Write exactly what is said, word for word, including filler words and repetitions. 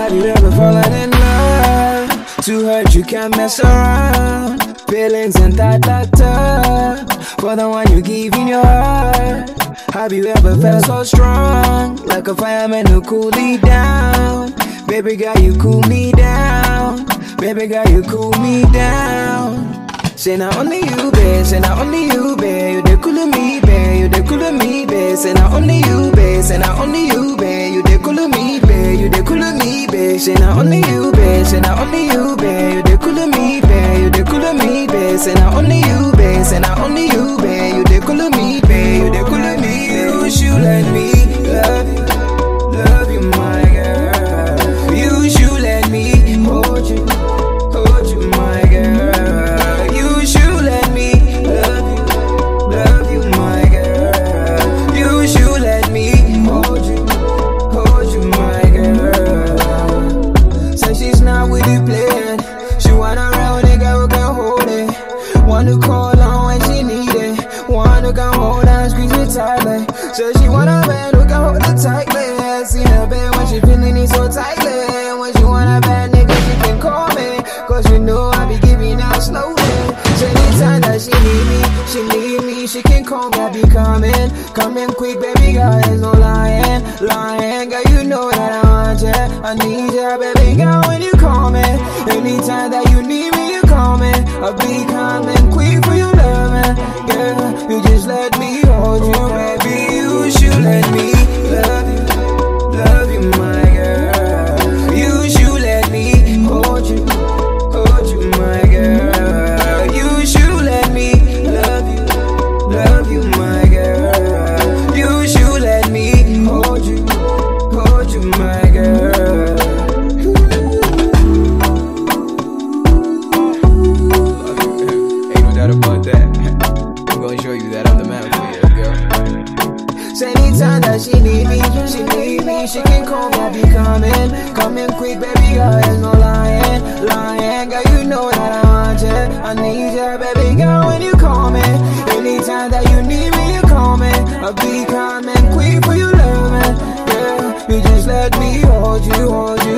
Have you ever fallen in love? Too hurt you can't mess around. Feelings and that, that, that for the one you give in your heart. Have you ever felt so strong, like a fireman who cool me down? Baby girl, you cool me down. Baby girl, you cool me down. Say not only you, babe. Say not only you, babe. You dey cool me, babe. You dey cool me, babe. Say not only you, babe. Say not only you, babe. You dey cool me, babe. You dey cool me, babe. Say not only you, babe. Say not only you, babe. You dey cool me, babe. You dey cool me, babe. Say not only you, babe. Say not only you, babe. You dey cool me, babe. You dey cool me. You should let me love you, love you, my girl. You should let me hold you, hold you, my girl. You should let me love you, love you, my girl. You should let me hold you, hold you, my girl. Say she's not with you playing. She want a real nigga who can hold it. One to call on when she need it. One who can hold and squeeze it tightly. So she want a man who can hold it tightly. See her bed when she feeling it so tightly. When she want a bad nigga, she can call me. Cause you know I be giving out slowly. So anytime that she need me, she need me. She can call me, I be coming. Coming quick, baby girl, there's no lying. Lying, girl, you know that I want you. I need you, baby girl, when you call me. Anytime that you need me, you call me. I'll be coming quick for you, loving. Girl, you just let me hold you, baby. You should let me love you, love you, my girl. You should let me hold you, hold you, my girl. You should let me love you, love you, my girl. You should let me hold you, hold you, my girl. Ain't no doubt about that. I'm gonna show you that I'm the man for you, girl. So anytime that she need me, she need me, she can call me, I be coming. Coming quick, baby girl, there's no lying. Lying, girl, you know that I want you. I need you, baby girl, when you call me. Anytime that you need me, you call me. I'll be coming quick for you, loving. Girl, you just let me hold you, hold you.